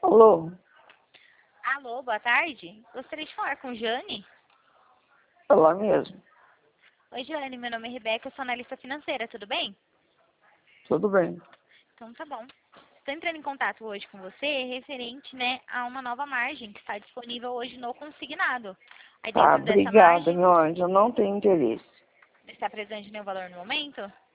Alô? Alô, boa tarde. Gostaria de falar com Jane. Ela mesmo. Oi, Jane, meu nome é Rebeca, eu sou analista financeira, tudo bem? Tudo bem. Então tá bom. Estou entrando em contato hoje com você referente, né, a uma nova margem que está disponível hoje no consignado. Aí Tá, dentro dessa obrigada, margem, meu anjo. Eu não tenho interesse. está presente nenhum valor no momento?